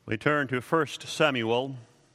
We turn to 2 Samuel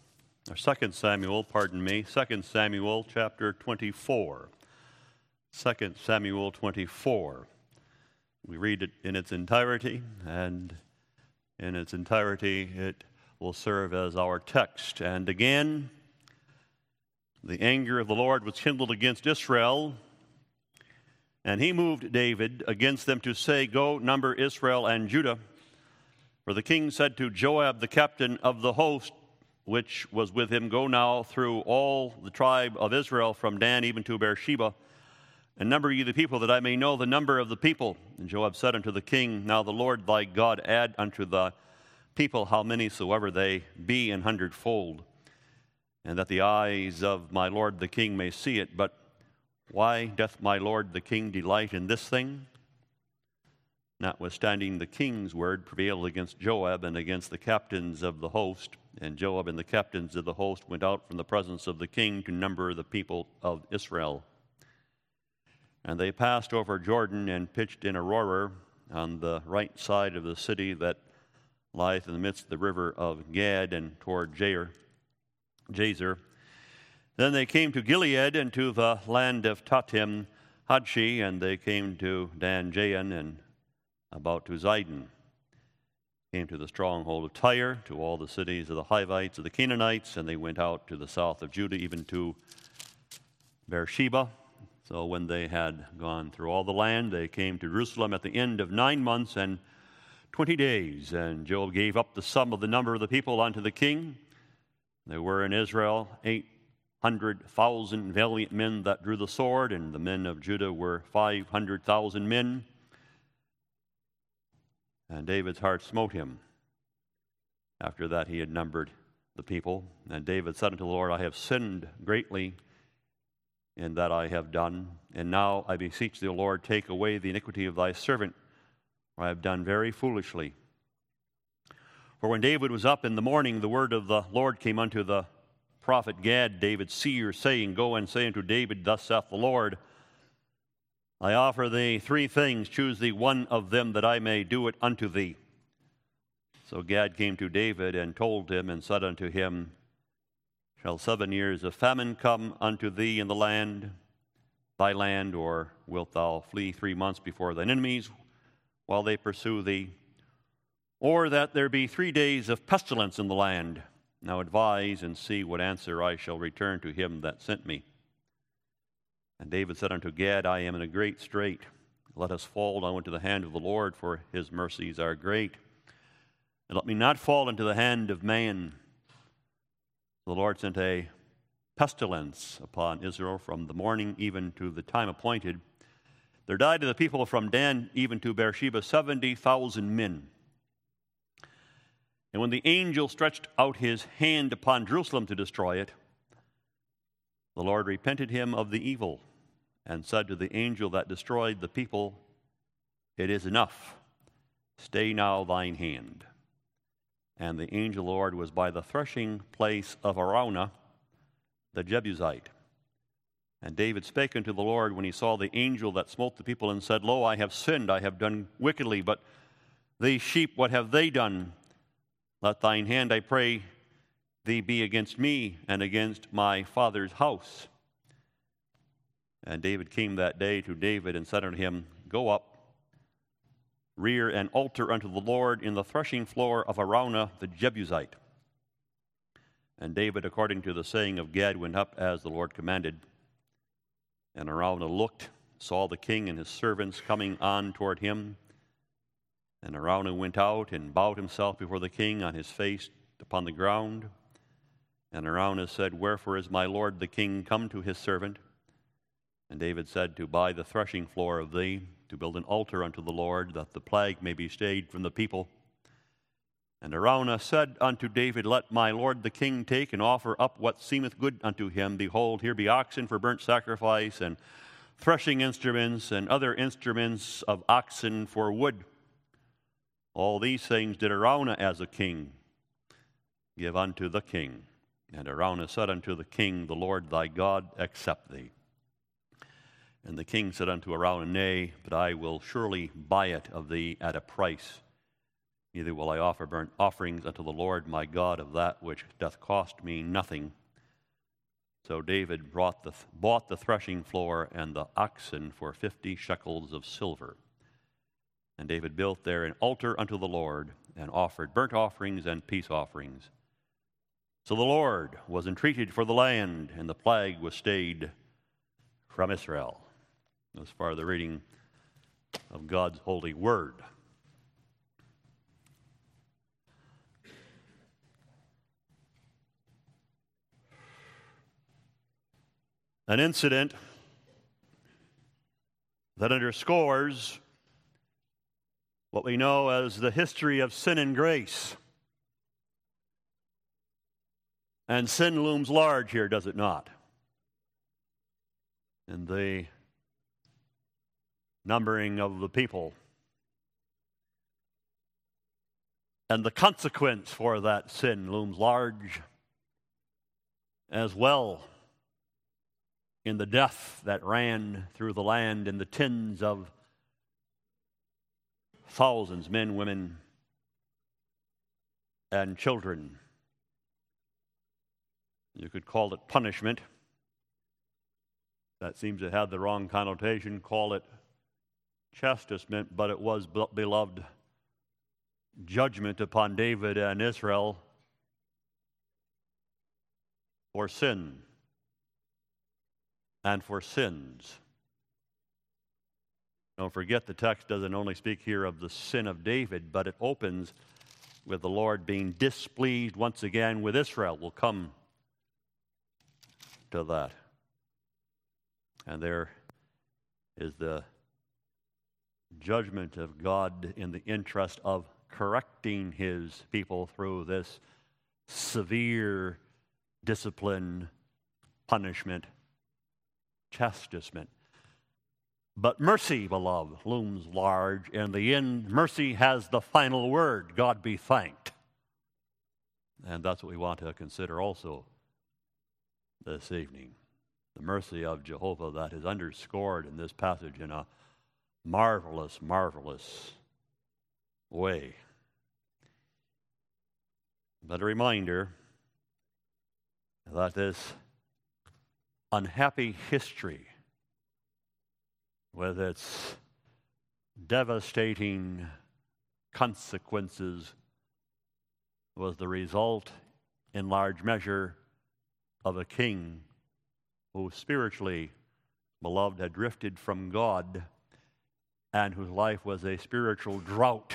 chapter 24. 2 Samuel 24. We read it in its entirety, and in its entirety it will serve as our text. And again, the anger of the Lord was kindled against Israel, and he moved David against them to say, "Go, number Israel and Judah." For the king said to Joab, the captain of the host, which was with him, "Go now through all the tribe of Israel, from Dan even to Beersheba, and number ye the people, that I may know the number of the people." And Joab said unto the king, "Now the Lord thy God add unto the people how many soever they be, an hundredfold, and that the eyes of my lord the king may see it. But why doth my lord the king delight in this thing?" Notwithstanding, the king's word prevailed against Joab and against the captains of the host. And Joab and the captains of the host went out from the presence of the king to number the people of Israel. And they passed over Jordan and pitched in Aroer on the right side of the city that lieth in the midst of the river of Gad, and toward Jazer. Then they came to Gilead and to the land of Tahtim Hadshi, and they came to Dan Jayan and about to Zidon. Came to the stronghold of Tyre, to all the cities of the Hivites, of the Canaanites, and they went out to the south of Judah, even to Beersheba. So when they had gone through all the land, they came to Jerusalem at the end of 9 months and 20 days. And Joab gave up the sum of the number of the people unto the king. There were in Israel 800,000 valiant men that drew the sword, and the men of Judah were 500,000 men. And David's heart smote him after that he had numbered the people. And David said unto the Lord, "I have sinned greatly in that I have done. And now I beseech thee, O Lord, take away the iniquity of thy servant, for I have done very foolishly." For when David was up in the morning, the word of the Lord came unto the prophet Gad, David's seer, saying, "Go and say unto David, Thus saith the Lord, I offer thee 3 things, choose thee one of them, that I may do it unto thee." So Gad came to David and told him, and said unto him, "Shall 7 years of famine come unto thee in the land, thy land, or wilt thou flee 3 months before thine enemies, while they pursue thee? Or that there be 3 days of pestilence in the land? Now advise, and see what answer I shall return to him that sent me." And David said unto Gad, "I am in a great strait. Let us fall now into the hand of the Lord, for his mercies are great. And let me not fall into the hand of man." The Lord sent a pestilence upon Israel from the morning even to the time appointed. There died of the people from Dan even to Beersheba 70,000 men. And when the angel stretched out his hand upon Jerusalem to destroy it, the Lord repented him of the evil, and said to the angel that destroyed the people, "It is enough. Stay now thine hand." And the angel of the Lord was by the threshing place of Araunah the Jebusite. And David spake unto the Lord when he saw the angel that smote the people, and said, "Lo, I have sinned, I have done wickedly, but these sheep, what have they done? Let thine hand, I pray thee, be against me and against my father's house." And David came that day to David and said unto him, "Go up, rear an altar unto the Lord in the threshing floor of Araunah the Jebusite." And David, according to the saying of Gad, went up as the Lord commanded. And Araunah looked, saw the king and his servants coming on toward him. And Araunah went out and bowed himself before the king on his face upon the ground. And Araunah said, "Wherefore is my lord the king come to his servant?" And David said, "To buy the threshing floor of thee, to build an altar unto the Lord, that the plague may be stayed from the people." And Araunah said unto David, "Let my lord the king take and offer up what seemeth good unto him. Behold, here be oxen for burnt sacrifice, and threshing instruments, and other instruments of oxen for wood." All these things did Araunah as a king give unto the king. And Araunah said unto the king, "The Lord thy God accept thee." And the king said unto Araunah, "Nay, but I will surely buy it of thee at a price." neither will I offer burnt offerings unto the Lord my God of that which doth cost me nothing. So David bought the threshing floor and the oxen for 50 shekels of silver. And David built there an altar unto the Lord, and offered burnt offerings and peace offerings. So the Lord was entreated for the land, and the plague was stayed from Israel. As far as the reading of God's holy word. An incident that underscores what we know as the history of sin and grace. And sin looms large here, does it not? In the numbering of the people. And the consequence for that sin looms large as well in the death that ran through the land in the tens of thousands, men, women, and children. You could call it punishment. That seems to have the wrong connotation. Call it chastisement, but it was, beloved, judgment upon David and Israel for sin and for sins. Don't forget, the text doesn't only speak here of the sin of David, but it opens with the Lord being displeased once again with Israel. We'll come to that. And there is the judgment of God in the interest of correcting his people through this severe discipline, punishment, chastisement. But mercy, beloved, looms large. In the end, mercy has the final word. God be thanked. And that's what we want to consider also this evening. The mercy of Jehovah that is underscored in this passage in a marvelous, marvelous way. But a reminder that this unhappy history, with its devastating consequences, was the result, in large measure, of a king who spiritually, beloved, had drifted from God and whose life was a spiritual drought.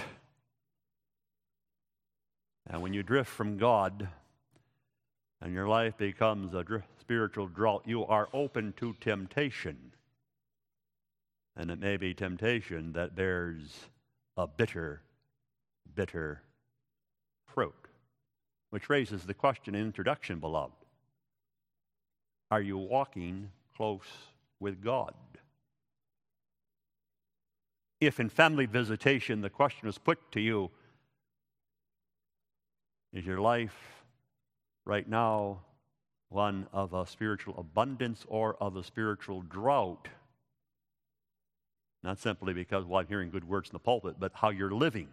And when you drift from God and your life becomes a spiritual drought, you are open to temptation. And it may be temptation that bears a bitter, bitter fruit. Which raises the question in introduction, beloved. Are you walking close with God? If in family visitation the question is put to you, is your life right now one of a spiritual abundance or of a spiritual drought? Not simply because, well, I'm hearing good words in the pulpit, but how you're living.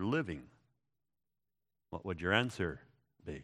What would your answer be?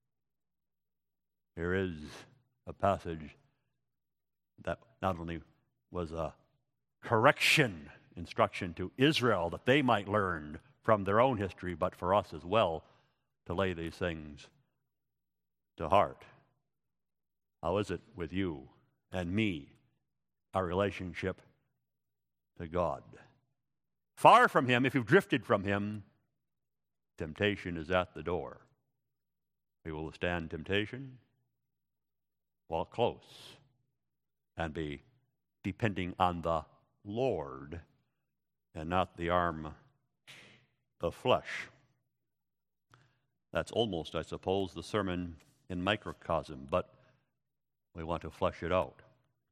Here is a passage that not only was a correction, instruction to Israel that they might learn from their own history, but for us as well to lay these things to heart. How is it with you and me, our relationship to God? Far from Him, if you've drifted from Him, temptation is at the door. We will withstand temptation, walk close, and be depending on the Lord and not the arm of flesh. That's almost, I suppose, the sermon in microcosm, but we want to flesh it out.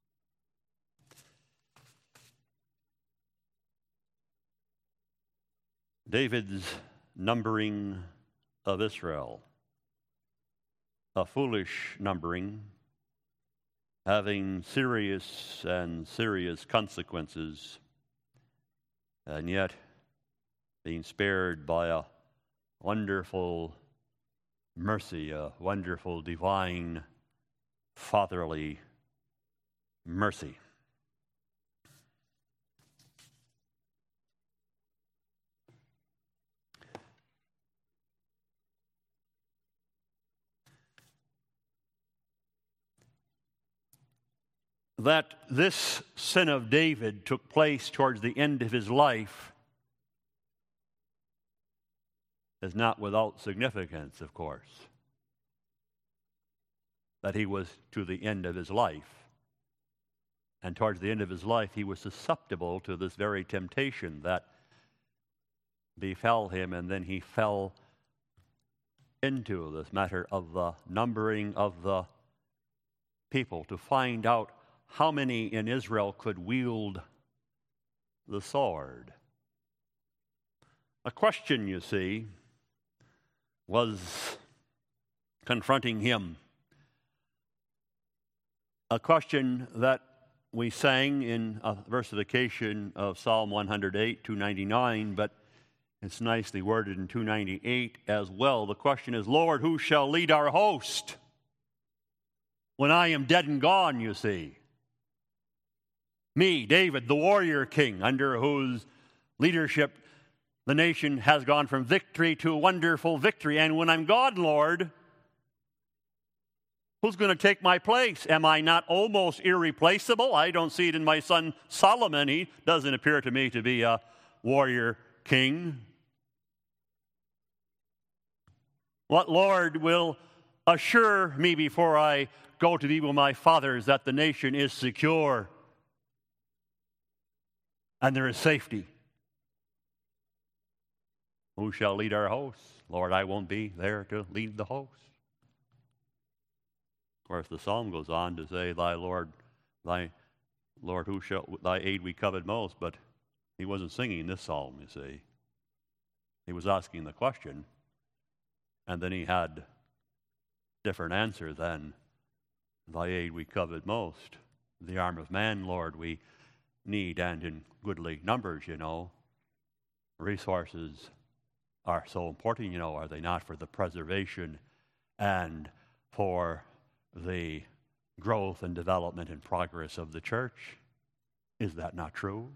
David's numbering of Israel, a foolish numbering, having serious consequences, and yet being spared by a wonderful mercy, a wonderful divine fatherly mercy. That this sin of David took place towards the end of his life is not without significance, of course. That he was to the end of his life. And towards the end of his life, he was susceptible to this very temptation that befell him, and then he fell into this matter of the numbering of the people to find out how many in Israel could wield the sword. A question, you see, was confronting him. A question that we sang in a versification of Psalm 108, 299, but it's nicely worded in 298 as well. The question is, Lord, who shall lead our host when I am dead and gone, you see? Me, David, the warrior king, under whose leadership the nation has gone from victory to wonderful victory. And when I'm gone, Lord, who's going to take my place? Am I not almost irreplaceable? I don't see it in my son Solomon. He doesn't appear to me to be a warrior king. What Lord will assure me before I go to be with my fathers that the nation is secure and there is safety? Who shall lead our hosts? Lord, I won't be there to lead the host. Of course, the psalm goes on to say, thy Lord, who shall thy aid we covet most? But he wasn't singing this psalm, you see. He was asking the question, and then he had different answer than thy aid we covet most. The arm of man, Lord, we need, and in goodly numbers, you know. Resources are so important, you know, are they not, for the preservation and for the growth and development and progress of the church? Is that not true?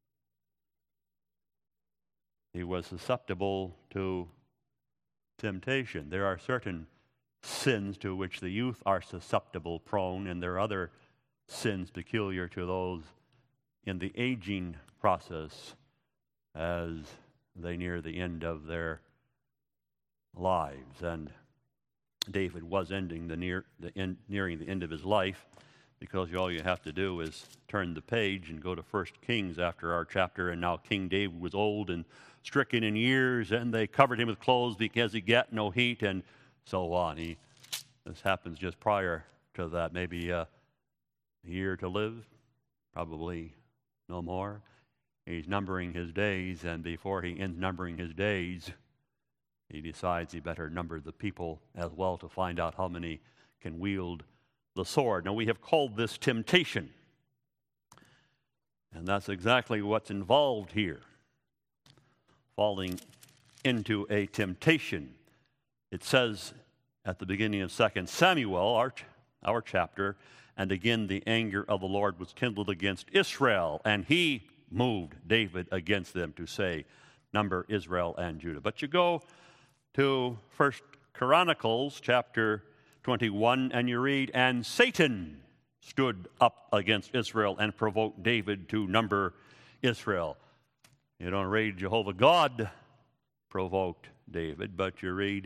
He was susceptible to temptation. There are certain sins to which the youth are susceptible, prone, and there are other sins peculiar to those in the aging process as they near the end of their lives. And David was nearing the end of his life, because all you have to do is turn the page and go to 1 Kings after our chapter. And now King David was old and stricken in years, and they covered him with clothes because he got no heat, and so on. This happens just prior to that, maybe a year to live, probably no more. He's numbering his days, and before he ends numbering his days, he decides he better number the people as well to find out how many can wield the sword. Now, we have called this temptation, and that's exactly what's involved here. Falling into a temptation. It says at the beginning of 2 Samuel, our chapter, and again the anger of the Lord was kindled against Israel, and he moved David against them to say, number Israel and Judah. But you go to 1 Chronicles chapter 21, and you read, and Satan stood up against Israel and provoked David to number Israel. You don't read Jehovah God provoked David, but you read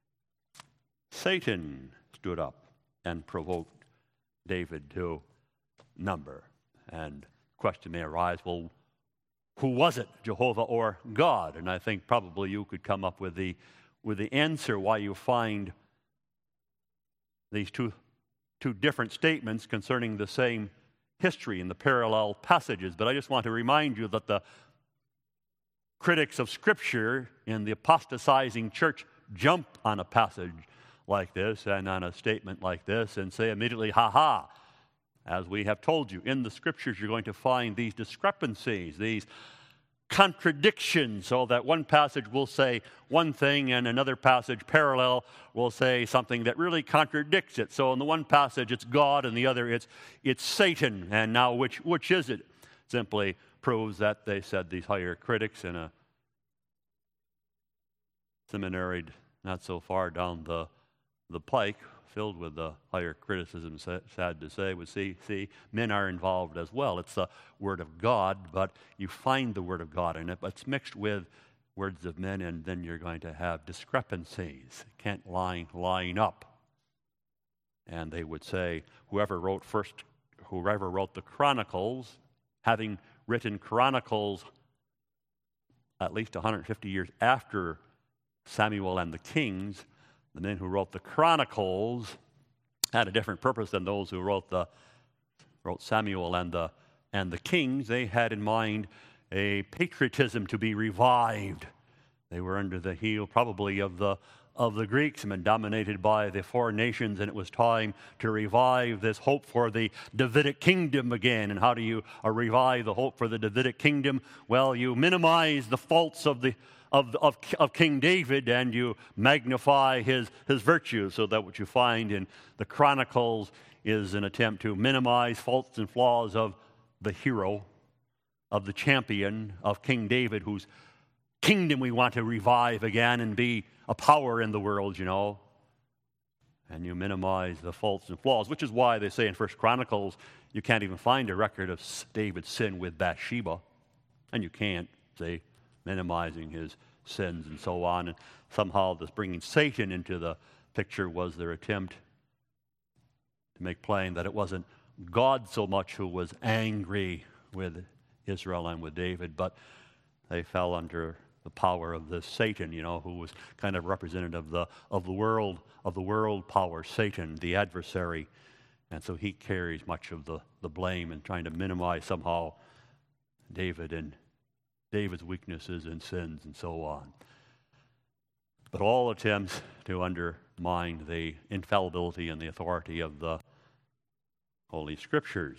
Satan stood up and provoked David to number. And the question may arise, well, who was it, Jehovah or God? And I think probably you could come up with the answer why you find these two different statements concerning the same history in the parallel passages. But I just want to remind you that the critics of Scripture in the apostatizing church jump on a passage like this and on a statement like this and say immediately, ha-ha. As we have told you, in the Scriptures you're going to find these discrepancies, these contradiction, so that one passage will say one thing and another passage parallel will say something that really contradicts it. So in the one passage it's God, and the other it's Satan. And now which is it? Simply proves that they said these higher critics in a seminary not so far down the pike, filled with the higher criticism, sad to say, would see men are involved as well. It's the Word of God, but you find the Word of God in it, but it's mixed with words of men, and then you're going to have discrepancies. It can't line up. And they would say, whoever wrote the Chronicles, having written Chronicles at least 150 years after Samuel and the Kings, the men who wrote the Chronicles had a different purpose than those who wrote Samuel and the Kings. They had in mind a patriotism to be revived. They were under the heel probably of the Greeks and been dominated by the foreign nations, and it was time to revive this hope for the Davidic kingdom again. And how do you revive the hope for the Davidic kingdom? Well, you minimize the faults of King David, and you magnify his virtues, so that what you find in the Chronicles is an attempt to minimize faults and flaws of the hero, of the champion, of King David, whose kingdom we want to revive again and be a power in the world, you know. And you minimize the faults and flaws, which is why they say in 1 Chronicles you can't even find a record of David's sin with Bathsheba. And you can't, say, minimizing his sins and so on. And somehow this bringing Satan into the picture was their attempt to make plain that it wasn't God so much who was angry with Israel and with David, but they fell under the power of this Satan, you know, who was kind of representative of the world power, Satan, the adversary. And so he carries much of the blame in trying to minimize somehow David and David's weaknesses and sins and so on. But all attempts to undermine the infallibility and the authority of the Holy Scriptures.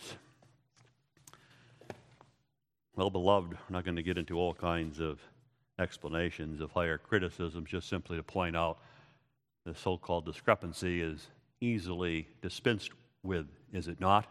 Well, beloved, we're not going to get into all kinds of explanations of higher criticisms, just simply to point out the so-called discrepancy is easily dispensed with, is it not?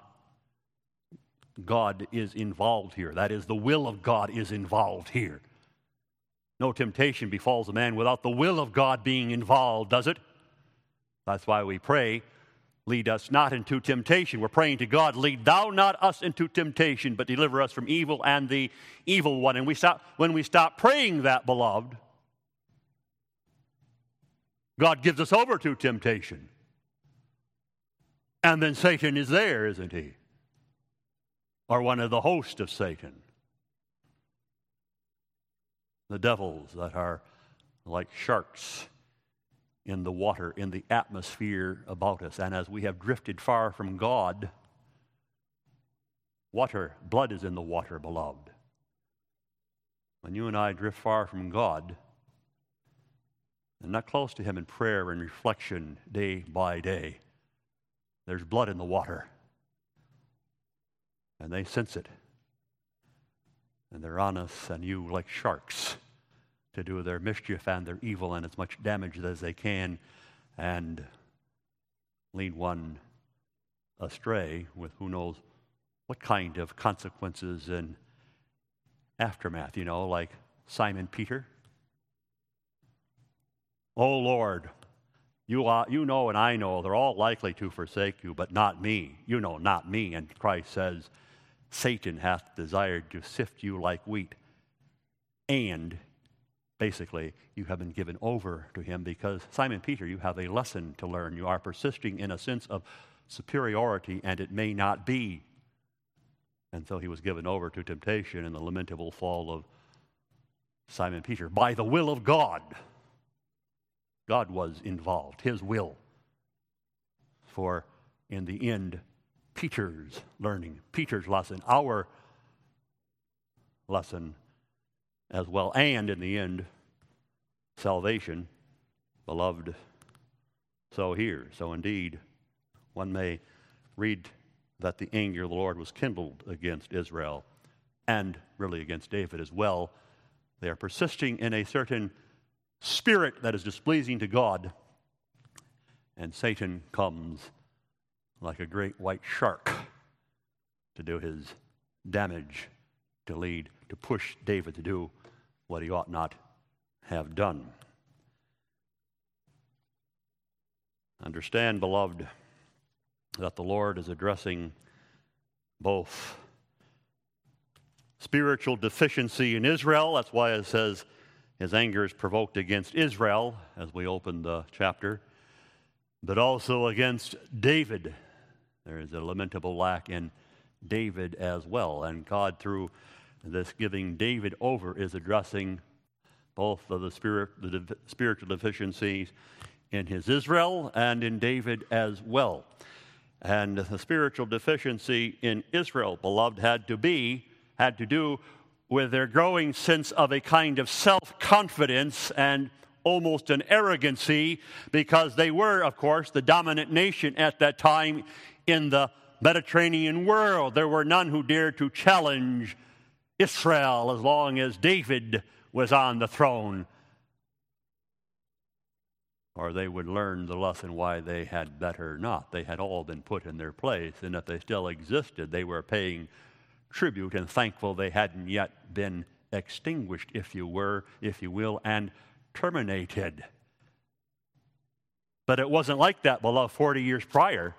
God is involved here. That is, the will of God is involved here. No temptation befalls a man without the will of God being involved, does it? That's why we pray, lead us not into temptation. We're praying to God, lead thou not us into temptation, but deliver us from evil and the evil one. And when we stop praying that, beloved, God gives us over to temptation. And then Satan is there, isn't he? Or one of the host of Satan. The devils that are like sharks in the water, in the atmosphere about us. And as we have drifted far from God, blood is in the water, beloved. When you and I drift far from God, and not close to Him in prayer and reflection day by day, there's blood in the water. And they sense it. And they're on us and you like sharks to do their mischief and their evil and as much damage as they can and lead one astray with who knows what kind of consequences and aftermath, you know, like Simon Peter. Oh Lord, you know and I know they're all likely to forsake you, but not me. You know, not me. And Christ says, Satan hath desired to sift you like wheat. And basically, you have been given over to him because, Simon Peter, you have a lesson to learn. You are persisting in a sense of superiority, and it may not be. And so he was given over to temptation and the lamentable fall of Simon Peter by the will of God. God was involved, his will. For in the end, Peter's learning, Peter's lesson, our lesson as well, and in the end, salvation, beloved. So here, so indeed, one may read that the anger of the Lord was kindled against Israel and really against David as well, They are persisting in a certain spirit that is displeasing to God. And Satan comes like a great white shark to do his damage, to push David to do what he ought not have done. Understand, beloved, that the Lord is addressing both spiritual deficiency in Israel. That's why it says his anger is provoked against Israel as we open the chapter, but also against David. There is a lamentable lack in David as well. And God, through this giving David over, is addressing both of the spiritual deficiencies in his Israel and in David as well. And the spiritual deficiency in Israel, beloved, had to do with their growing sense of a kind of self-confidence and almost an arrogancy, because they were, of course, the dominant nation at that time in the Mediterranean world. There were none who dared to challenge Israel as long as David was on the throne, or they would learn the lesson why they had better not. They had all been put in their place, and if they still existed, they were paying tribute and thankful they hadn't yet been extinguished, if you will, and terminated. But it wasn't like that, beloved, 40 years prior.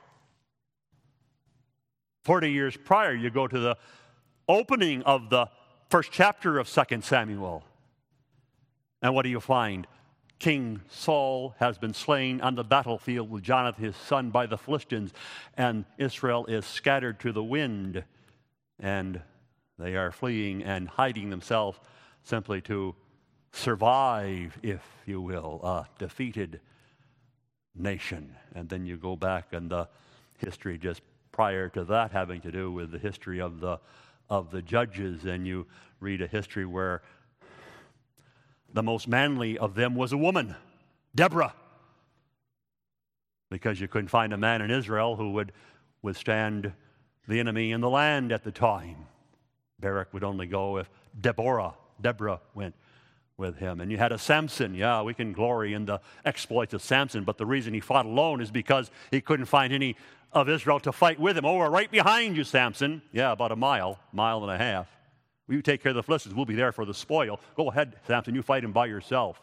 40 years prior, you go to the opening of the first chapter of 2 Samuel. And what do you find? King Saul has been slain on the battlefield with Jonathan, his son, by the Philistines, and Israel is scattered to the wind, and they are fleeing and hiding themselves simply to survive, if you will, a defeated nation. And then you go back, and the history just prior to that having to do with the history of the judges, and you read a history where the most manly of them was a woman, Deborah, because you couldn't find a man in Israel who would withstand the enemy in the land at the time. Barak would only go if Deborah went with him. And you had a Samson. Yeah, we can glory in the exploits of Samson, but the reason he fought alone is because he couldn't find any of Israel to fight with him. Oh, we're right behind you, Samson. Yeah, about a mile and a half. You take care of the Philistines. We'll be there for the spoil. Go ahead, Samson. You fight him by yourself.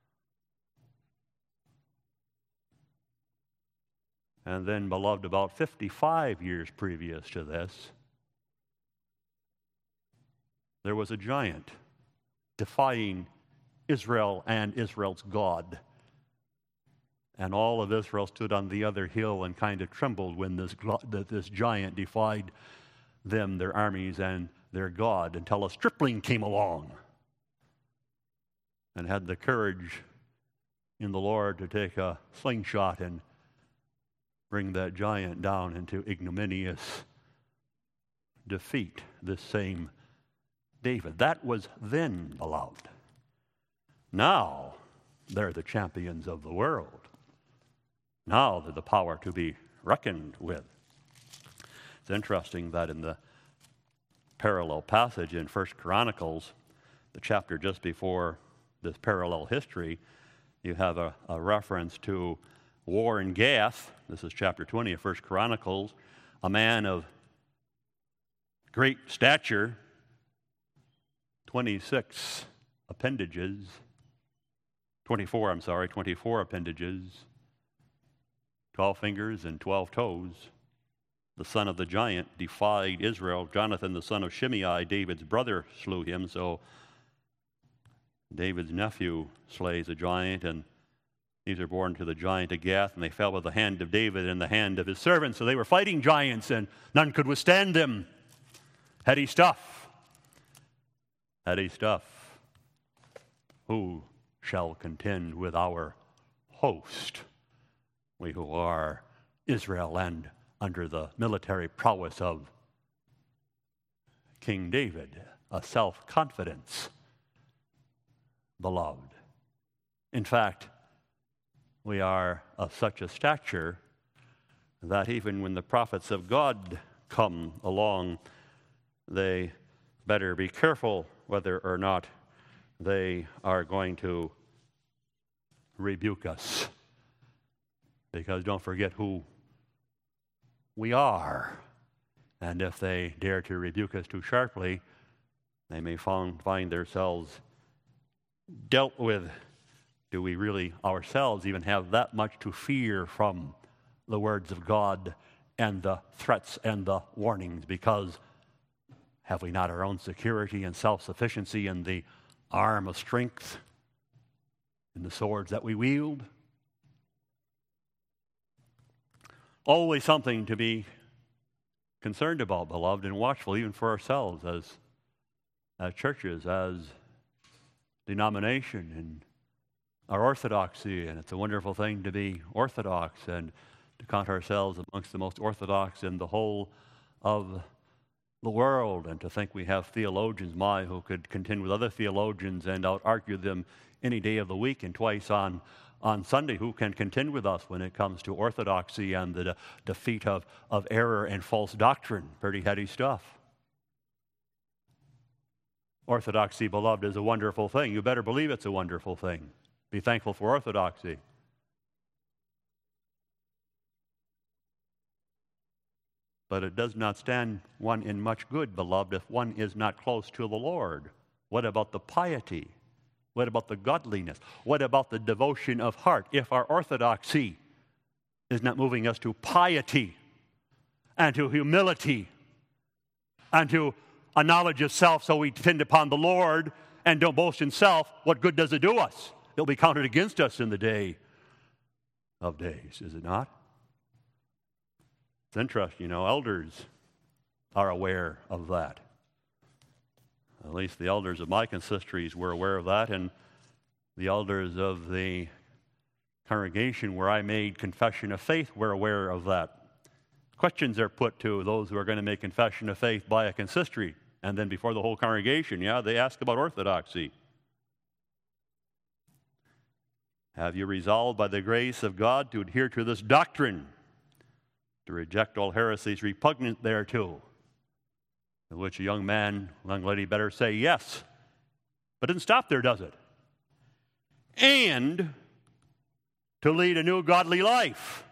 And then, beloved, about 55 years previous to this, there was a giant defying Israel and Israel's God. And all of Israel stood on the other hill and kind of trembled when this giant defied them, their armies, and their God, until a stripling came along and had the courage in the Lord to take a slingshot and bring that giant down into ignominious defeat, this same David. That was then, beloved. Now, they're the champions of the world. Now they're the power to be reckoned with. It's interesting that in the parallel passage in 1 Chronicles, the chapter just before this parallel history, you have a reference to war in Gath. This is chapter 20 of 1 Chronicles. A man of great stature, 24 appendages, 12 fingers and 12 toes. The son of the giant defied Israel. Jonathan, the son of Shimei, David's brother, slew him. So David's nephew slays a giant, and these are born to the giant of Gath, and they fell by the hand of David and the hand of his servants. So they were fighting giants, and none could withstand them. Heady stuff. Heady stuff. Who shall contend with our host? We who are Israel and under the military prowess of King David, a self-confidence, beloved. In fact, we are of such a stature that even when the prophets of God come along, they better be careful whether or not they are going to rebuke us. Because don't forget who we are. And if they dare to rebuke us too sharply, they may find themselves dealt with. Do we really ourselves even have that much to fear from the words of God and the threats and the warnings? Because have we not our own security and self-sufficiency in the arm of strength, in the swords that we wield? Always something to be concerned about, beloved, and watchful, even for ourselves as churches, as denomination, and our orthodoxy. And it's a wonderful thing to be orthodox and to count ourselves amongst the most orthodox in the whole of the world, and to think we have theologians, who could contend with other theologians and out-argue them any day of the week and twice on Sunday. Who can contend with us when it comes to orthodoxy and the defeat of error and false doctrine? Pretty heady stuff. Orthodoxy, beloved, is a wonderful thing. You better believe it's a wonderful thing. Be thankful for orthodoxy. But it does not stand one in much good, beloved, if one is not close to the Lord. What about the piety? What about the godliness? What about the devotion of heart? If our orthodoxy is not moving us to piety and to humility and to a knowledge of self, so we depend upon the Lord and don't boast in self, what good does it do us? It'll be counted against us in the day of days, is it not? It's interesting, elders are aware of that. At least the elders of my consistories were aware of that, and the elders of the congregation where I made confession of faith were aware of that. Questions are put to those who are going to make confession of faith by a consistory, and then before the whole congregation, they ask about orthodoxy. Have you resolved by the grace of God to adhere to this doctrine, to reject all heresies repugnant thereto? In which a young man, young lady better say yes. But it doesn't stop there, does it? And to lead a new godly life.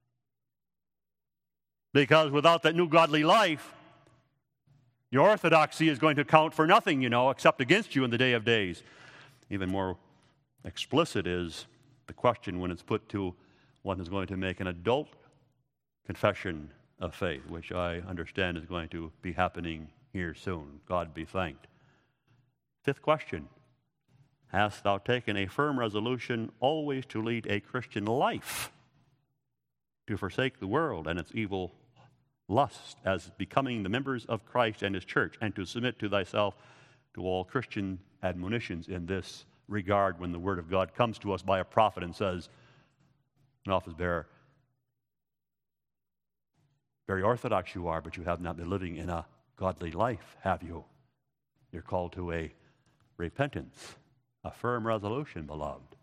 Because without that new godly life, your orthodoxy is going to count for nothing, except against you in the day of days. Even more explicit is the question when it's put to one who's going to make an adult confession of faith, which I understand is going to be happening here soon. God be thanked. Fifth question. Hast thou taken a firm resolution always to lead a Christian life, to forsake the world and its evil lust, as becoming the members of Christ and his church, and to submit to thyself to all Christian admonitions in this regard when the word of God comes to us by a prophet and says, an office bearer, very orthodox you are, but you have not been living in a godly life, have you? You're called to a repentance, a firm resolution, beloved,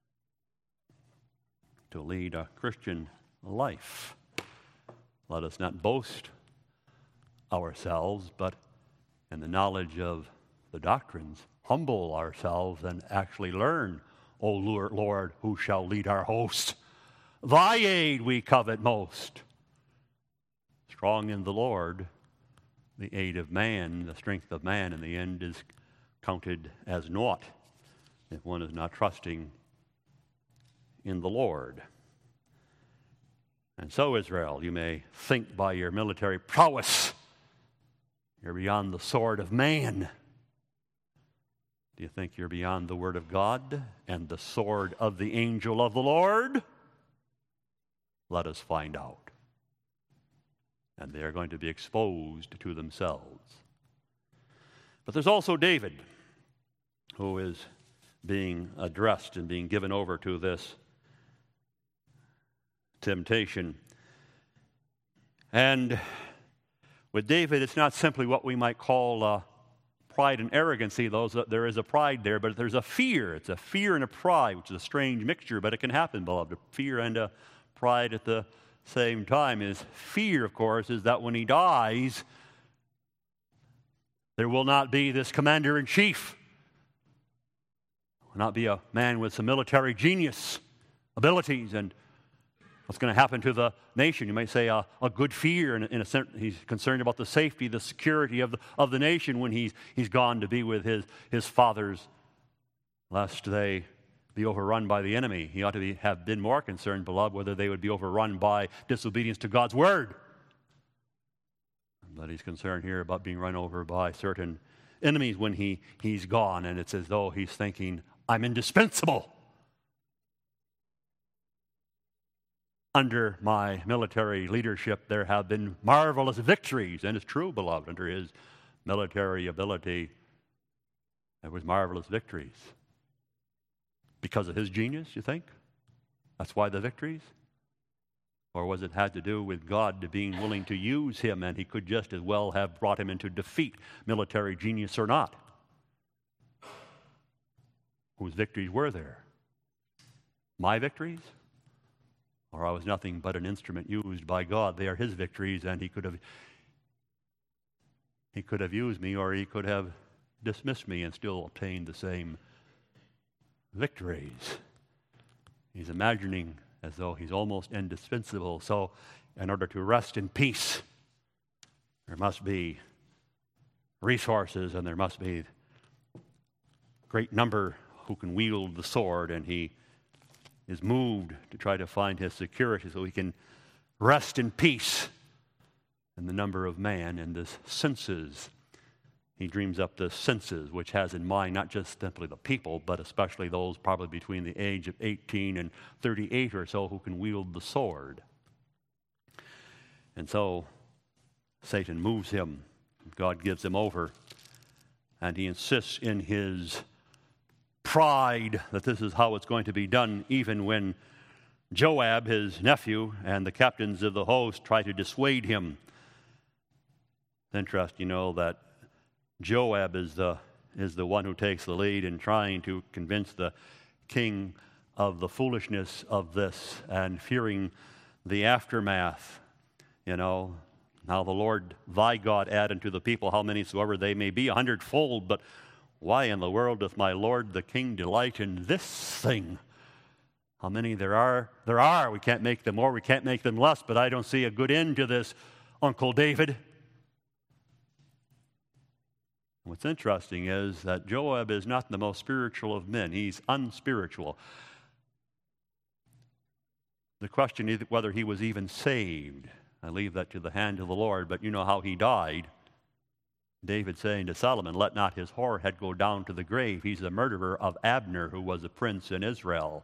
to lead a Christian life. Let us not boast ourselves, but in the knowledge of the doctrines, humble ourselves and actually learn, O Lord, who shall lead our host? Thy aid we covet most. Strong in the Lord, the aid of man, the strength of man, in the end is counted as naught if one is not trusting in the Lord. And so, Israel, you may think by your military prowess you're beyond the sword of man. Do you think you're beyond the word of God and the sword of the angel of the Lord? Let us find out. And they are going to be exposed to themselves. But there's also David, who is being addressed and being given over to this temptation. And with David, it's not simply what we might call pride and arrogancy. There is a pride there, but there's a fear. It's a fear and a pride, which is a strange mixture, but it can happen, beloved. A fear and a pride at the same time. His fear, of course, is that when he dies, there will not be this commander-in-chief not be a man with some military genius, abilities, and what's going to happen to the nation. You might say a good fear, in a sense. He's concerned about the safety, the security of the nation when he's gone to be with his fathers, lest they be overrun by the enemy. He ought to have been more concerned, beloved, whether they would be overrun by disobedience to God's word. But he's concerned here about being run over by certain enemies when he's gone, and it's as though he's thinking, I'm indispensable. Under my military leadership, there have been marvelous victories, and it's true, beloved, under his military ability, there was marvelous victories. Because of his genius, you think? That's why the victories? Or was it had to do with God being willing to use him, and he could just as well have brought him into defeat, military genius or not? Whose victories were there? My victories? Or I was nothing but an instrument used by God. They are his victories, and he could have used me, or he could have dismissed me and still obtained the same victories. He's imagining as though he's almost indispensable. So in order to rest in peace, there must be resources, and there must be a great number who can wield the sword, and he is moved to try to find his security so he can rest in peace in the number of man and the senses. He dreams up the senses, which has in mind not just simply the people, but especially those probably between the age of 18 and 38 or so who can wield the sword. And so Satan moves him. God gives him over. And he insists in his pride that this is how it's going to be done, even when Joab, his nephew, and the captains of the host try to dissuade him. It's interesting, that Joab is the one who takes the lead in trying to convince the king of the foolishness of this and fearing the aftermath. Now the Lord thy God add unto the people how many soever they may be 100-fold, but why in the world doth my Lord the king delight in this thing? How many there are? There are. We can't make them more, we can't make them less, but I don't see a good end to this, Uncle David. What's interesting is that Joab is not the most spiritual of men. He's unspiritual. The question is whether he was even saved. I leave that to the hand of the Lord, but you know how he died. David saying to Solomon, let not his whorehead go down to the grave. He's the murderer of Abner, who was a prince in Israel.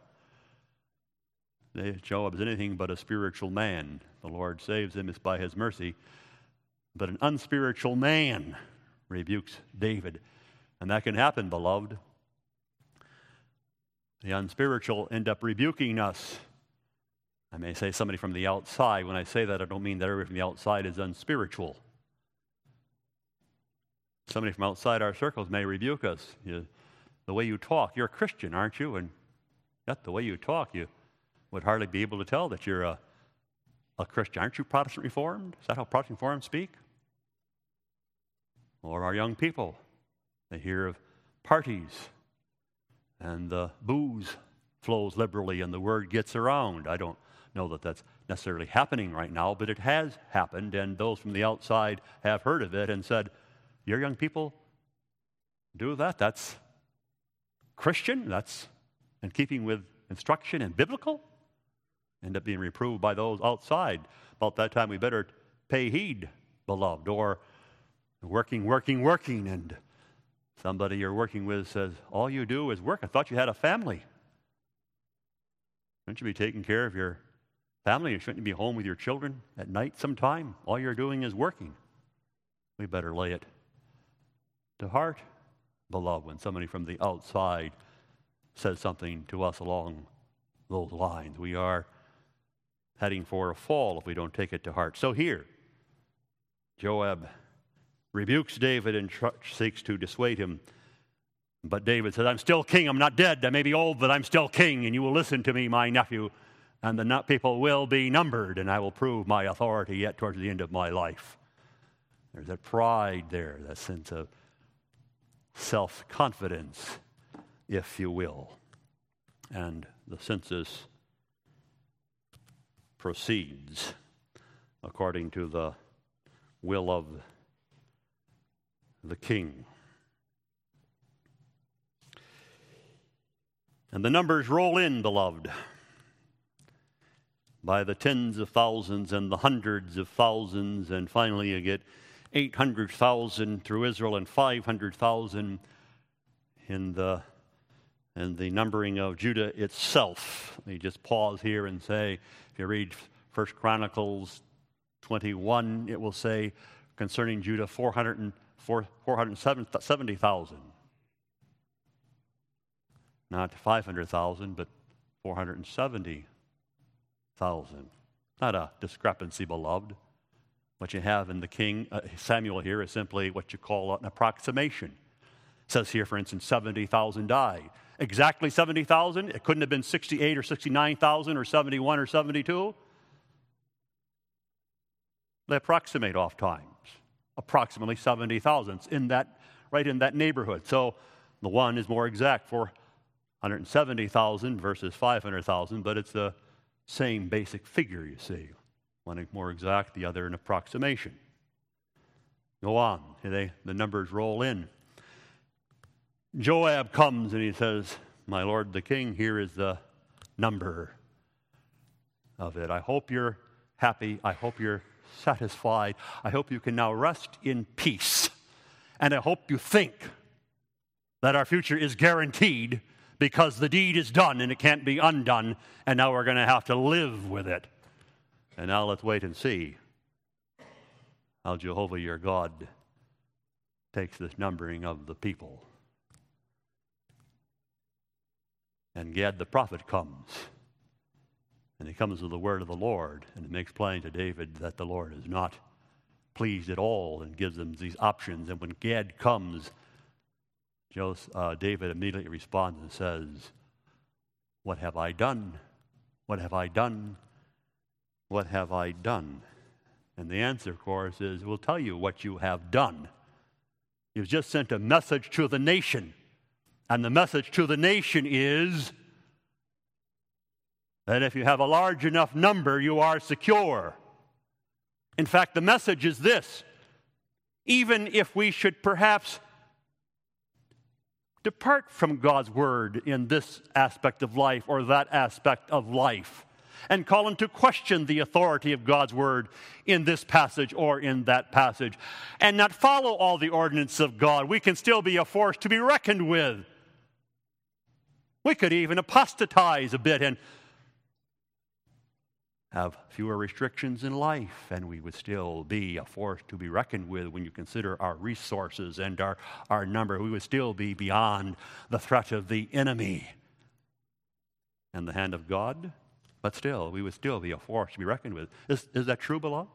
Joab is anything but a spiritual man. The Lord saves him, it's by his mercy. But an unspiritual man rebukes David. And that can happen, beloved. The unspiritual end up rebuking us. I may say somebody from the outside. When I say that, I don't mean that everybody from the outside is unspiritual. Somebody from outside our circles may rebuke us. The way you talk, you're a Christian, aren't you? And yet the way you talk, you would hardly be able to tell that you're a Christian. Aren't you Protestant Reformed? Is that how Protestant Reformed speak? Or our young people, they hear of parties, and the booze flows liberally, and the word gets around. I don't know that that's necessarily happening right now, but it has happened, and those from the outside have heard of it and said, your young people do that? That's Christian? That's in keeping with instruction and biblical? End up being reproved by those outside. About that time, we better pay heed, beloved, or working, and somebody you're working with says, all you do is work. I thought you had a family. Shouldn't you be taking care of your family? Shouldn't you be home with your children at night sometime? All you're doing is working. We better lay it to heart, beloved, when somebody from the outside says something to us along those lines. We are heading for a fall if we don't take it to heart. So here, Joab rebukes David and seeks to dissuade him. But David says, I'm still king. I'm not dead. I may be old, but I'm still king, and you will listen to me, my nephew, and the people will be numbered, and I will prove my authority yet towards the end of my life. There's that pride there, that sense of self-confidence if you will. And the census proceeds according to the will of the king. And the numbers roll in, beloved, by the tens of thousands and the hundreds of thousands, and finally you get 800,000 through Israel and 500,000 in the numbering of Judah itself. Let me just pause here and say, if you read 1 Chronicles 21, it will say concerning Judah 470,000. Not 500,000, but 470,000. Not a discrepancy, beloved. What you have in the king, Samuel here, is simply what you call an approximation. It says here, for instance, 70,000 died. Exactly 70,000? It couldn't have been 68 or 69,000 or 71 or 72. They approximate oft times. Approximately 70,000 right in that neighborhood. So the one is more exact, 470,000 versus 500,000, but it's the same basic figure, you see. One more exact, the other an approximation. Go on. The numbers roll in. Joab comes and he says, my lord the king, here is the number of it. I hope you're happy. I hope you're satisfied. I hope you can now rest in peace. And I hope you think that our future is guaranteed because the deed is done and it can't be undone, and now we're going to have to live with it. And now let's wait and see how Jehovah your God takes this numbering of the people. And Gad the prophet comes. And he comes with the word of the Lord, and it makes plain to David that the Lord is not pleased at all and gives them these options. And when Gad comes, David immediately responds and says, what have I done? What have I done? What have I done? And the answer, of course, is, we'll tell you what you have done. You've just sent a message to the nation. And the message to the nation is that if you have a large enough number, you are secure. In fact, the message is this: even if we should perhaps depart from God's word in this aspect of life or that aspect of life, and call into question the authority of God's word in this passage or in that passage, and not follow all the ordinances of God, we can still be a force to be reckoned with. We could even apostatize a bit and have fewer restrictions in life, and we would still be a force to be reckoned with when you consider our resources and our number. We would still be beyond the threat of the enemy and the hand of God, but still, we would still be a force to be reckoned with. Is that true, beloved?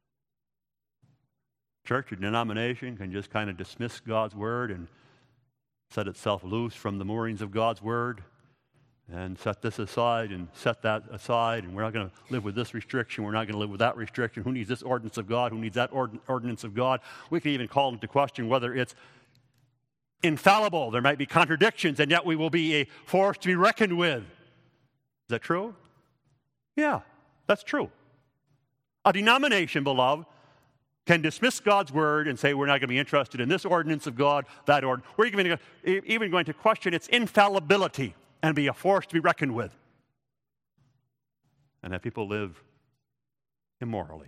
Church or denomination can just kind of dismiss God's word and set itself loose from the moorings of God's word and set this aside and set that aside, and we're not going to live with this restriction, we're not going to live with that restriction. Who needs this ordinance of God? Who needs that ordinance of God? We can even call into question whether it's infallible. There might be contradictions, and yet we will be a force to be reckoned with. Is that true? Yeah, that's true. A denomination, beloved, can dismiss God's word and say we're not going to be interested in this ordinance of God, that ordinance. We're even going to question its infallibility and be a force to be reckoned with. And have people live immorally.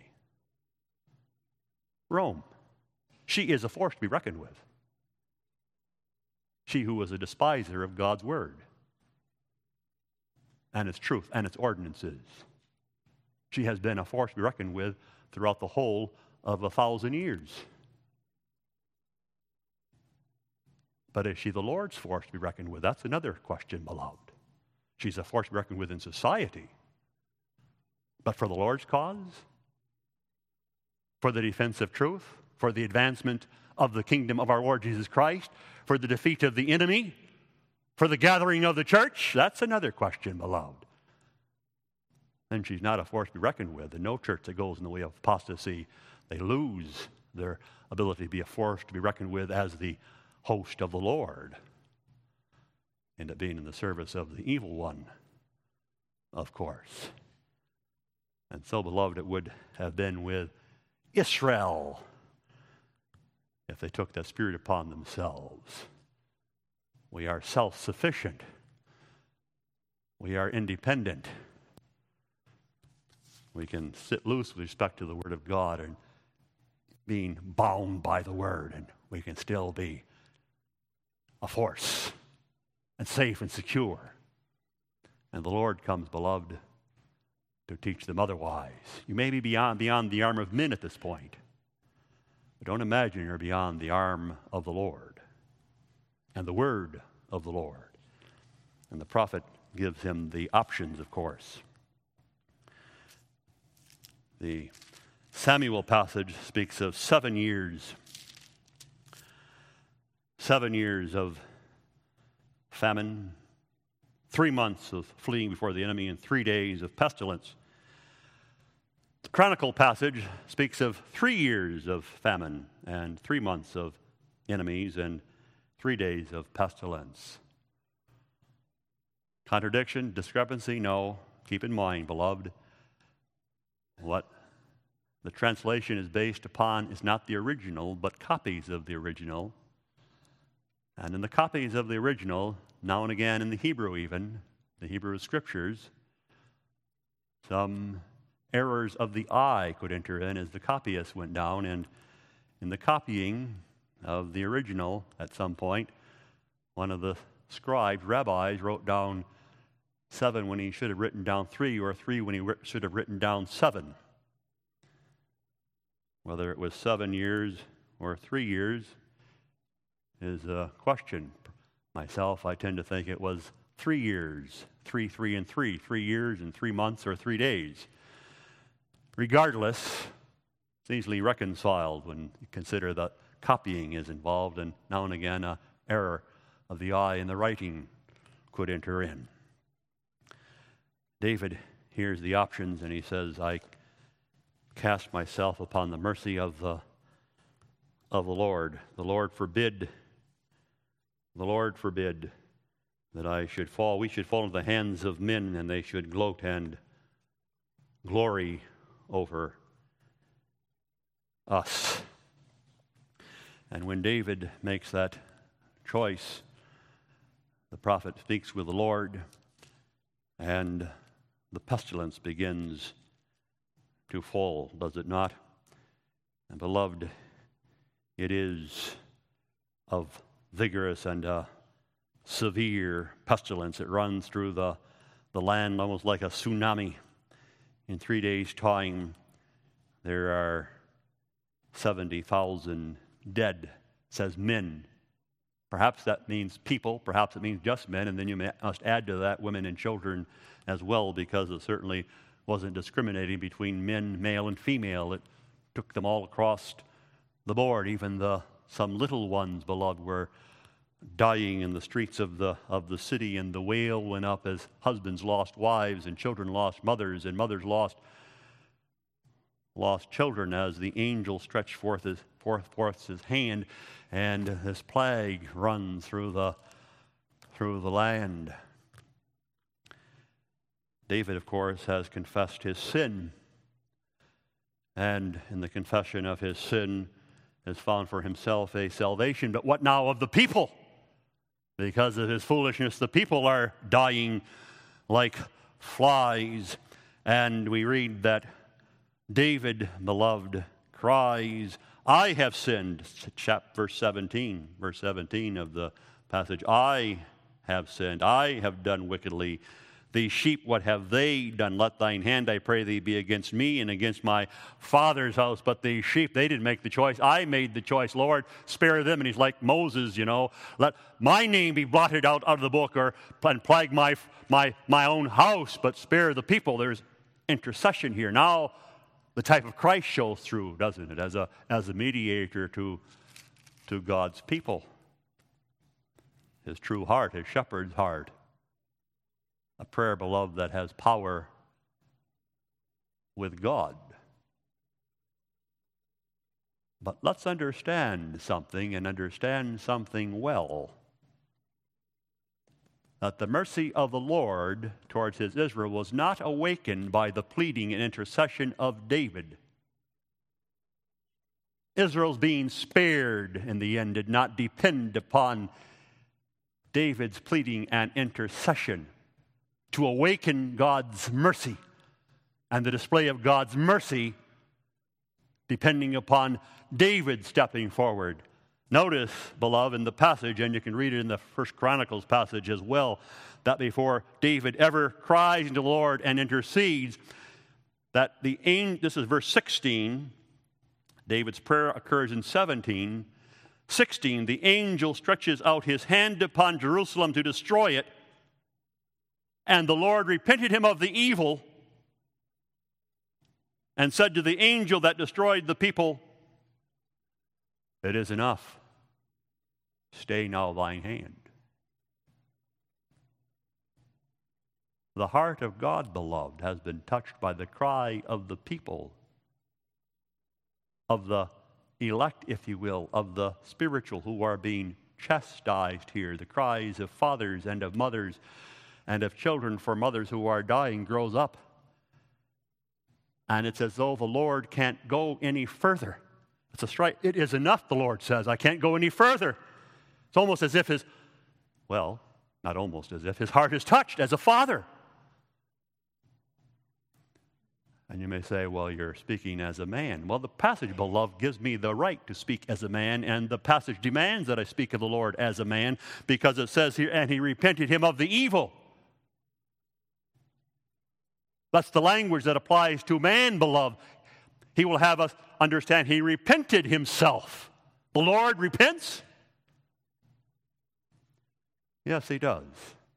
Rome, she is a force to be reckoned with. She who was a despiser of God's word and its truth and its ordinances. She has been a force to be reckoned with throughout the whole of 1,000 years. But is she the Lord's force to be reckoned with? That's another question, beloved. She's a force to be reckoned with in society. But for the Lord's cause, for the defense of truth, for the advancement of the kingdom of our Lord Jesus Christ, for the defeat of the enemy, for the gathering of the church, that's another question, beloved. Then she's not a force to be reckoned with. And no church that goes in the way of apostasy, they lose their ability to be a force to be reckoned with as the host of the Lord. end up being in the service of the evil one, of course. And so, beloved, it would have been with Israel if they took that spirit upon themselves. We are self-sufficient. We are independent. We can sit loose with respect to the Word of God and being bound by the Word, and we can still be a force and safe and secure. And the Lord comes, beloved, to teach them otherwise. You may be beyond the arm of men at this point, but don't imagine you're beyond the arm of the Lord and the Word of the Lord. And the prophet gives him the options, of course. The Samuel passage speaks of 7 years. 7 years of famine, 3 months of fleeing before the enemy, and 3 days of pestilence. The Chronicle passage speaks of 3 years of famine and 3 months of enemies and 3 days of pestilence. Contradiction, discrepancy? No. Keep in mind, beloved, what the translation is based upon is not the original, but copies of the original. And in the copies of the original, now and again in the Hebrew even, the Hebrew Scriptures, some errors of the eye could enter in as the copyists went down. And in the copying of the original, at some point, one of the scribes, rabbis, wrote down 7 when he should have written down 3, or 3 when he should have written down 7. Whether it was 7 years or 3 years is a question. Myself, I tend to think it was 3 years, 3, 3, and 3, 3 years and 3 months or 3 days. Regardless, it's easily reconciled when you consider that copying is involved, and now and again an error of the eye in the writing could enter in. David hears the options and he says, I cast myself upon the mercy of the Lord. The Lord forbid that I should fall. We should fall into the hands of men, and they should gloat and glory over us. And when David makes that choice, the prophet speaks with the Lord, and the pestilence begins to fall, does it not? And beloved, it is of vigorous and severe pestilence. It runs through the land almost like a tsunami. In 3 days' time, there are 70,000 dead. It says men. Perhaps that means people, perhaps it means just men, and then you must add to that women and children as well, because it certainly wasn't discriminating between men, male and female. It took them all across the board. Even some little ones, beloved, were dying in the streets of the city, and the wail went up as husbands lost wives and children lost mothers, and mothers lost children as the angel stretched forth his hand, and this plague runs through the land. David, of course, has confessed his sin, and in the confession of his sin has found for himself a salvation. But what now of the people? Because of his foolishness, the people are dying like flies. And we read that David, beloved, cries, I have sinned. Verse 17 of the passage. I have sinned. I have done wickedly. The sheep, what have they done? Let thine hand, I pray thee, be against me and against my father's house. But the sheep, they didn't make the choice. I made the choice. Lord, spare them. And he's like Moses, let my name be blotted out of the book, and plague my own house, but spare the people. There's intercession here. Now the type of Christ shows through, doesn't it, as a mediator to God's people. His true heart, his shepherd's heart. A prayer, beloved, that has power with God. But let's understand something, and understand something well. that the mercy of the Lord towards his Israel was not awakened by the pleading and intercession of David. Israel's being spared in the end did not depend upon David's pleading and intercession to awaken God's mercy, and the display of God's mercy depending upon David stepping forward. Notice, beloved, in the passage, and you can read it in the First Chronicles passage as well, that before David ever cries to the Lord and intercedes, that this is verse 16, David's prayer occurs in 17. 16, the angel stretches out his hand upon Jerusalem to destroy it, and the Lord repented him of the evil and said to the angel that destroyed the people, "It is enough. Stay now thine hand." The heart of God, beloved, has been touched by the cry of the people, of the elect, if you will, of the spiritual who are being chastised here. The cries of fathers and of mothers and of children for mothers who are dying grows up. And it's as though the Lord can't go any further. It's a strike. It is enough, the Lord says. I can't go any further. It's almost as if not almost as if his heart is touched as a father. And you may say, well, you're speaking as a man. Well, the passage, beloved, gives me the right to speak as a man, and the passage demands that I speak of the Lord as a man, because it says here, and he repented him of the evil. That's the language that applies to man, beloved. He will have us understand he repented himself. The Lord repents? Yes, he does.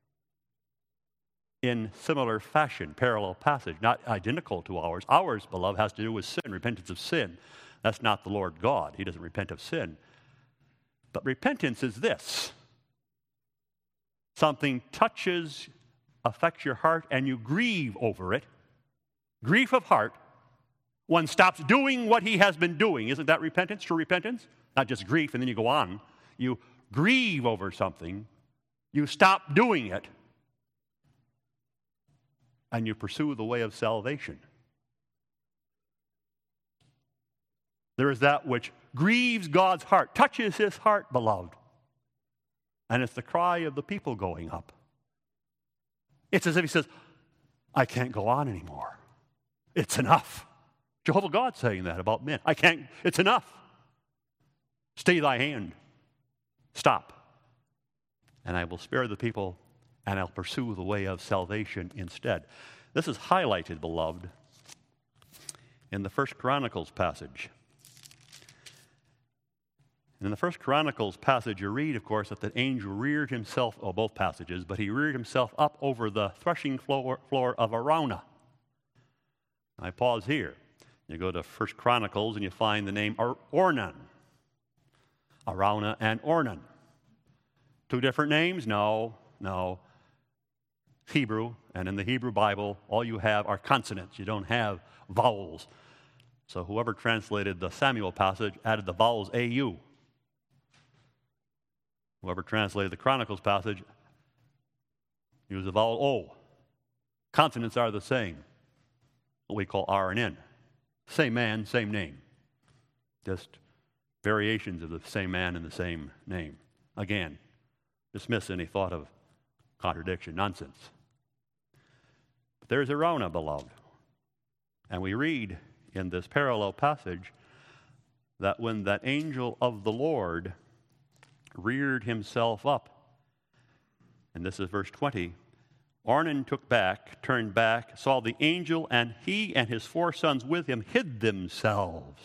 In similar fashion, parallel passage, not identical to ours. Ours, beloved, has to do with sin, repentance of sin. That's not the Lord God. He doesn't repent of sin. But repentance is this. Something touches, affects your heart, and you grieve over it. Grief of heart. One stops doing what he has been doing. Isn't that repentance? True repentance? Not just grief and then you go on. You grieve over something. You stop doing it. And you pursue the way of salvation. There is that which grieves God's heart, touches his heart, beloved. And it's the cry of the people going up. It's as if he says, I can't go on anymore. It's enough. Jehovah God saying that about men. It's enough. Stay thy hand. Stop. And I will spare the people, and I'll pursue the way of salvation instead. This is highlighted, beloved, in the First Chronicles passage. In the First Chronicles passage, you read, of course, that the angel reared himself, both passages, but he reared himself up over the threshing floor of Araunah. I pause here. You go to First Chronicles and you find the name Ornan. Araunah and Ornan. Two different names? No. Hebrew, and in the Hebrew Bible, all you have are consonants. You don't have vowels. So whoever translated the Samuel passage added the vowels A-U. Whoever translated the Chronicles passage used the vowel O. Consonants are the same. What we call R and N. Same man, same name. Just variations of the same man and the same name. Again, dismiss any thought of contradiction, nonsense. But there's Araunah, beloved. And we read in this parallel passage that when that angel of the Lord reared himself up, and this is verse 20, Ornan turned back, saw the angel, and he and his 4 sons with him hid themselves.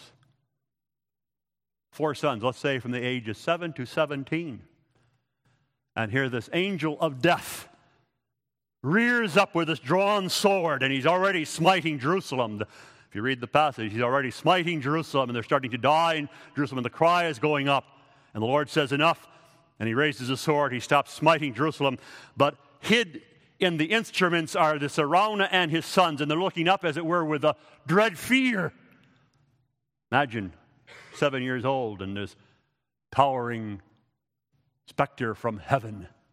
4 sons, let's say from the age of 7 to 17. And here this angel of death rears up with his drawn sword, and he's already smiting Jerusalem. If you read the passage, he's already smiting Jerusalem, and they're starting to die in Jerusalem, and the cry is going up. And the Lord says, enough, and he raises his sword, he stops smiting Jerusalem, but hid in the instruments are this Araunah and his sons, and they're looking up, as it were, with a dread fear. Imagine 7 years old and this towering specter from heaven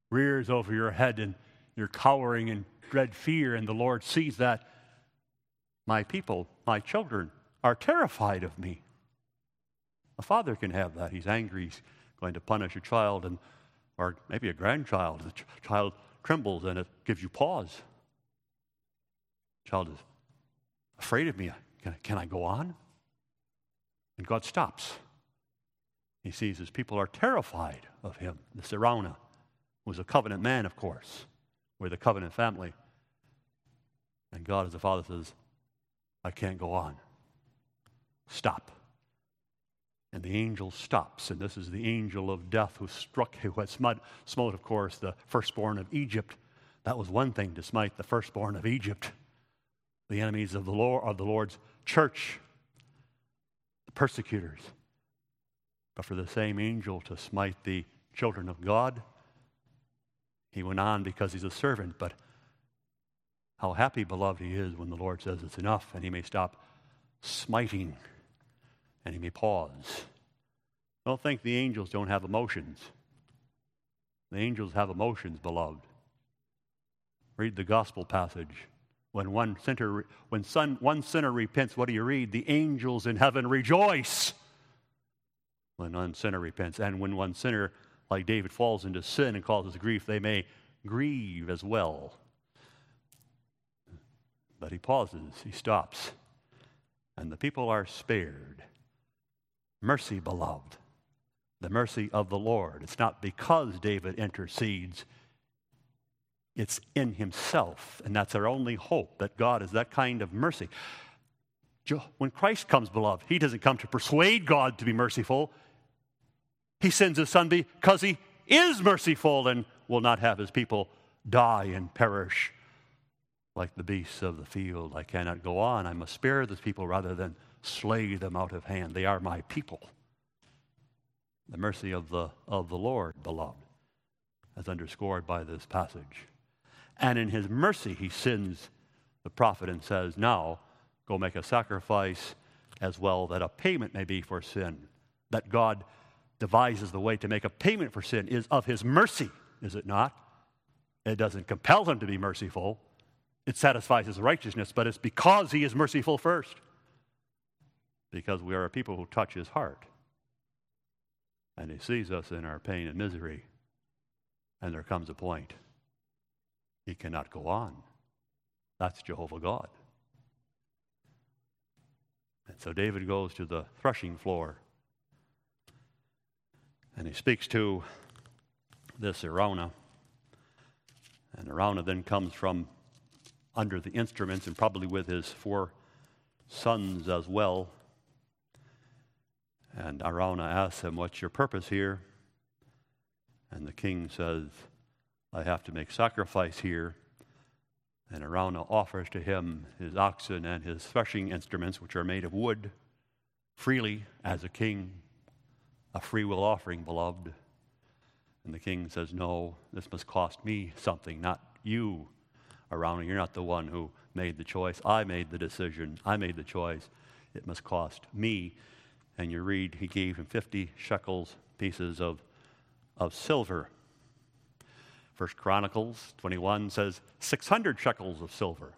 rears over your head and you're cowering in dread fear, and the Lord sees that. My people, my children, are terrified of me. A father can have that. He's angry. He's going to punish a child, or maybe a grandchild. The child trembles, and it gives you pause. The child is afraid of me. Can I go on? And God stops. He sees his people are terrified of him. This Araunah was a covenant man, of course. We're the covenant family. And God, as a father, says, I can't go on. Stop. And the angel stops, and this is the angel of death who had smote, of course, the firstborn of Egypt. That was one thing, to smite the firstborn of Egypt. The enemies of the Lord's church, the persecutors. But for the same angel to smite the children of God, he went on because he's a servant. But how happy, beloved, he is when the Lord says it's enough, and he may stop smiting, and he may pause. Don't think the angels don't have emotions. The angels have emotions, beloved. Read the gospel passage. When one sinner repents, what do you read? The angels in heaven rejoice when one sinner repents. And when one sinner, like David, falls into sin and causes grief, they may grieve as well. But he pauses, he stops, and the people are spared. Mercy, beloved, the mercy of the Lord. It's not because David intercedes. It's in himself, and that's our only hope, that God is that kind of mercy. When Christ comes, beloved, he doesn't come to persuade God to be merciful. He sends his Son because he is merciful and will not have his people die and perish like the beasts of the field. I cannot go on. I must spare this people rather than slay them out of hand. They are my people. The mercy of the Lord, beloved, as underscored by this passage. And in his mercy, he sends the prophet and says, now, go make a sacrifice as well, that a payment may be for sin. That God devises the way to make a payment for sin is of his mercy, is it not? It doesn't compel him to be merciful. It satisfies his righteousness, but it's because he is merciful first. Because we are a people who touch his heart. And he sees us in our pain and misery. And there comes a point. He cannot go on. That's Jehovah God. And so David goes to the threshing floor. And he speaks to this Araunah. And Araunah then comes from under the instruments, and probably with his 4 sons as well. And Araunah asks him, what's your purpose here? And the king says, I have to make sacrifice here. And Araunah offers to him his oxen and his threshing instruments, which are made of wood, freely as a king, a free will offering, beloved. And the king says, no, this must cost me something, not you, Araunah. You're not the one who made the choice. I made the decision. I made the choice. It must cost me. And you read, he gave him 50 shekels, pieces of silver. 1 Chronicles 21 says 600 shekels of silver.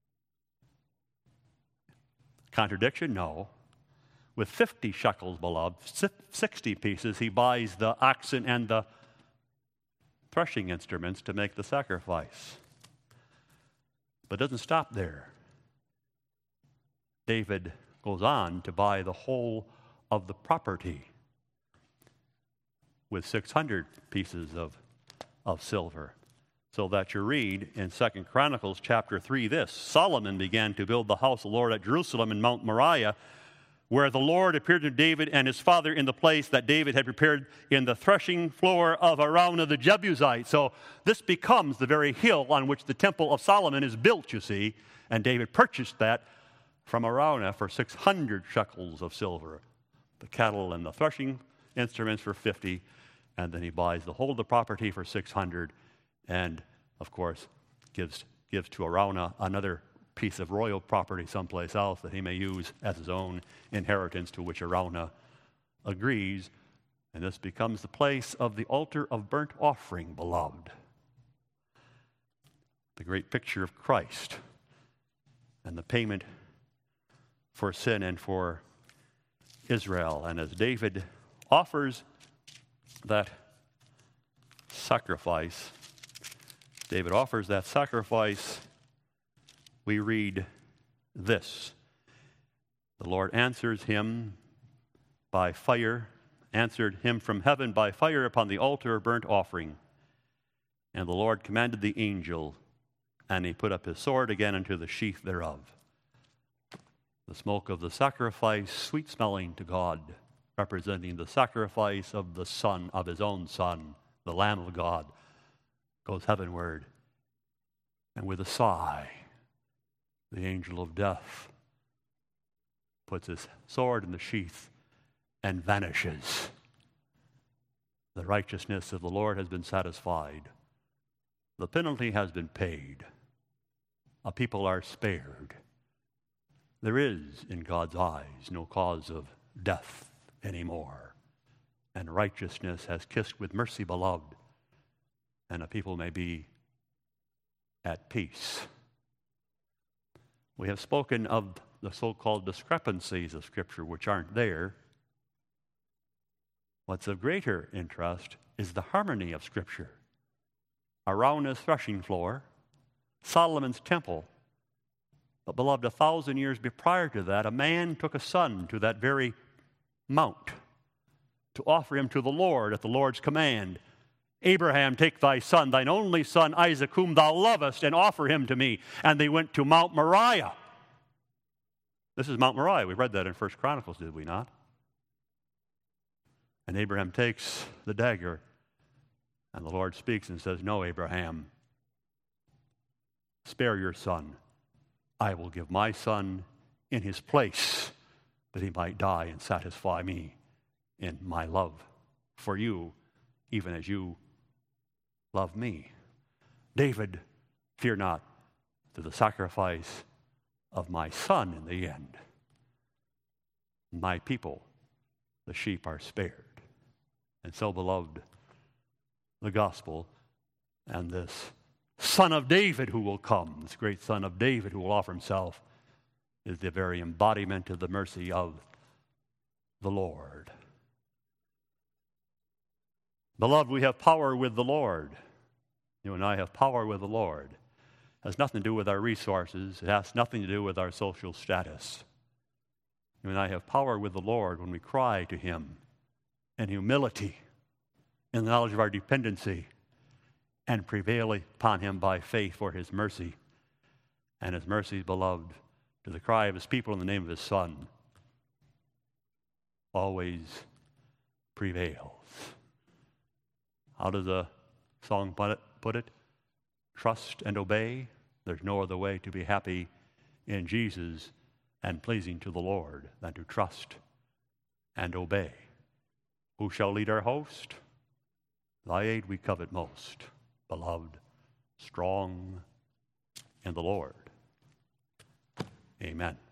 Contradiction? No. With 50 shekels, beloved, 60 pieces, he buys the oxen and the threshing instruments to make the sacrifice. But it doesn't stop there. David goes on to buy the whole of the property with 600 pieces of silver. So that you read in 2 Chronicles chapter 3 this, Solomon began to build the house of the Lord at Jerusalem in Mount Moriah, where the Lord appeared to David and his father in the place that David had prepared in the threshing floor of Araunah the Jebusite. So this becomes the very hill on which the temple of Solomon is built, you see, and David purchased that from Araunah for 600 shekels of silver. The cattle and the threshing instruments for 50, and then he buys the whole of the property for 600, and of course gives to Araunah another piece of royal property someplace else that he may use as his own inheritance, to which Araunah agrees. And this becomes the place of the altar of burnt offering, beloved. the great picture of Christ and the payment for sin and for Israel. And as David offers that sacrifice, we read this. The Lord answered him from heaven by fire upon the altar of burnt offering. And the Lord commanded the angel, and he put up his sword again into the sheath thereof. The smoke of the sacrifice, sweet-smelling to God, representing the sacrifice of the Son, of his own Son, the Lamb of God, goes heavenward. And with a sigh, the angel of death puts his sword in the sheath and vanishes. The righteousness of the Lord has been satisfied. The penalty has been paid. A people are spared. There is, in God's eyes, no cause of death anymore. And righteousness has kissed with mercy, beloved, and a people may be at peace. We have spoken of the so-called discrepancies of Scripture which aren't there. What's of greater interest is the harmony of Scripture. Araunah's threshing floor, Solomon's temple. But beloved, 1,000 years prior to that, a man took a son to that very mount to offer him to the Lord at the Lord's command. Abraham, take thy son, thine only son Isaac, whom thou lovest, and offer him to me. And they went to Mount Moriah. This is Mount Moriah. We read that in 1 Chronicles, did we not? And Abraham takes the dagger, and the Lord speaks and says, no, Abraham, spare your son. I will give my son in his place, that he might die and satisfy me in my love for you, even as you love me. David, fear not, through the sacrifice of my son in the end, my people, the sheep, are spared. And so, beloved, the gospel and this Son of David who will come, this great Son of David who will offer himself, is the very embodiment of the mercy of the Lord. Beloved, we have power with the Lord. You and I have power with the Lord. It has nothing to do with our resources. It has nothing to do with our social status. You and I have power with the Lord when we cry to him in humility, in the knowledge of our dependency, and prevail upon him by faith for his mercy. And his mercy, beloved, to the cry of his people in the name of his Son, always prevails. How does the song put it? Trust and obey. There's no other way to be happy in Jesus and pleasing to the Lord than to trust and obey. Who shall lead our host? Thy aid we covet most, beloved, strong in the Lord. Amen.